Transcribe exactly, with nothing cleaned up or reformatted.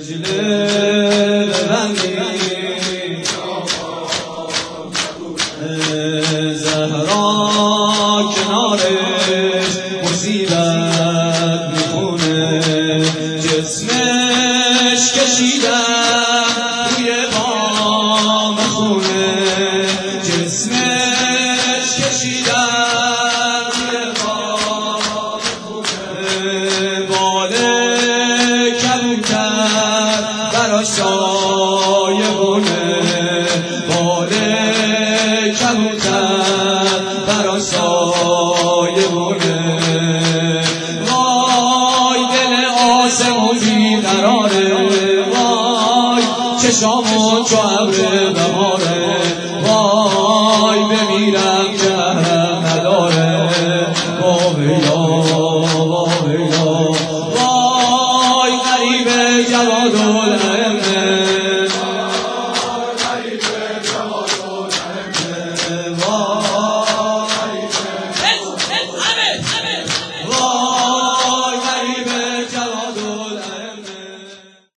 دجله ببندی زهرا کنارش مصیبت میخونه جسمش کشیدن توی بام خونه جسمش کشیدن توی بام خونه باله کبوتر براش سایه بونه باله کبوتر براش سایه بونه وای دل آسمون بیقراره وای چشامون چو ابر بهاره وای بمیرم جهرم نداره واویلا واویلا وای غریب جواد